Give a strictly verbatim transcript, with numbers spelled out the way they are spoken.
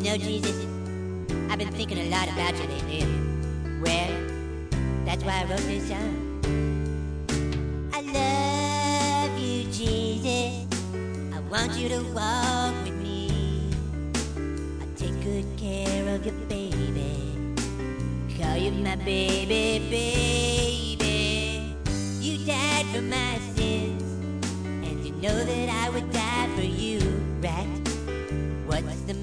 know, Jesus, I've been thinking a lot about you lately. Well, that's why I wrote this song. I love you, Jesus. I want you to walk with me. I'll take good care of you, baby. Call you my baby, baby. You died for my sins, and you know that I would die for you, right? What's the